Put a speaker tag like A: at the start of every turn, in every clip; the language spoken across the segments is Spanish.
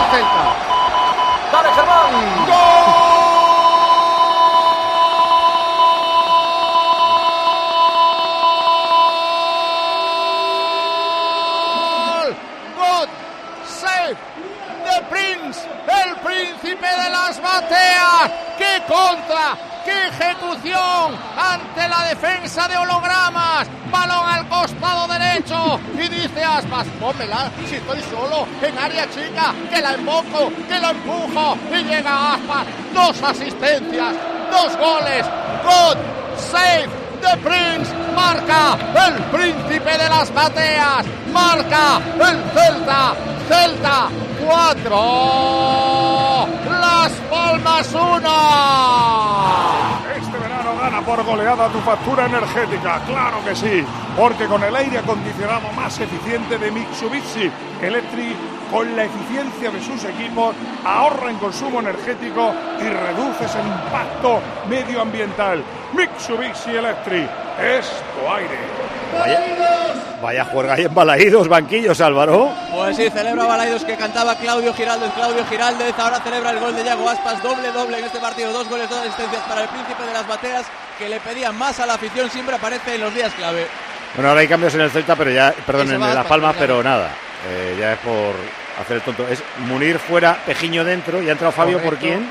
A: Celta.
B: ¡Dale, Germán!
A: ¡Gol! God save the Prince, el príncipe de las bateas. ¡Qué contra! ¡Qué ejecución ante la defensa de hologramas! Balón al costado derecho y dice Aspas, pónmela si estoy solo en área chica, que la emboco, que la empujo y llega Aspas. 2 asistencias, 2 goles. God save the Prince. Marca el príncipe de las bateas. Marca el Celta. Celta 4, Las Palmas 1.
C: Este verano gana por goleada tu factura energética, claro que sí, porque con el aire acondicionado más eficiente de Mitsubishi Electric, con la eficiencia de sus equipos, ahorra en consumo energético y reduces el impacto medioambiental. Mitsubishi Electric es tu aire.
D: Vaya juerga ahí en Balaídos, banquillos, Álvaro.
E: Pues sí, celebra Balaídos, que cantaba Claudio Giraldez, ahora celebra el gol de Yago Aspas, doble en este partido, 2 goles, 2 asistencias para el príncipe de las bateas, que le pedía más a la afición, siempre aparece en los días clave.
D: Bueno, ahora hay cambios en el Celta, pero ya, perdón, en Las Palmas,
E: claro.
D: Pero nada, ya es por hacer el tonto. Es Munir fuera, Pejiño dentro, y ha entrado Fabio.
A: Correcto.
D: ¿Por quién?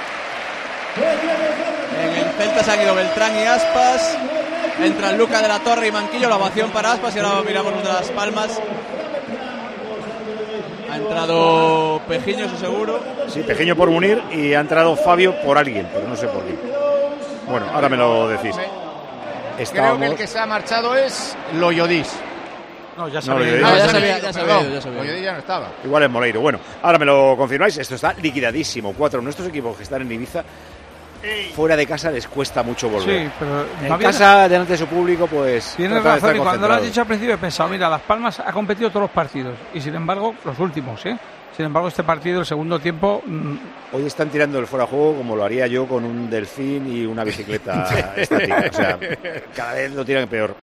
E: En el Celta se han ido Beltrán y Aspas. Entran Luca de la Torre y Manquillo, la ovación para Aspas. Y ahora miramos los de Las Palmas. Ha entrado Pejiño, eso seguro.
D: Sí, Pejiño por Munir, y ha entrado Fabio por alguien, pero no sé por quién. Bueno, ahora me lo decís.
A: Creo que el que se ha marchado es Loyodis.
F: No, ya
D: No,
F: sabía.
D: ya
E: sabía.
A: Loyodis ya no estaba.
D: Igual es Moleiro. Bueno, ahora me lo confirmáis. Esto está liquidadísimo. 4. Nuestros equipos que están en Ibiza, fuera de casa les cuesta mucho volver.
F: Sí, pero
D: En casa, delante de su público, pues...
F: Tienes
D: tratan de
F: razón,
D: estar
F: y cuando lo has
D: concentrados.
F: dicho al principio he pensado, mira, Las Palmas ha competido todos los partidos, y sin embargo, los últimos, ¿eh? Sin embargo, este partido, el segundo tiempo...
D: Hoy están tirando el fuera de juego como lo haría yo con un delfín y una bicicleta estática. O sea, cada vez lo tiran peor.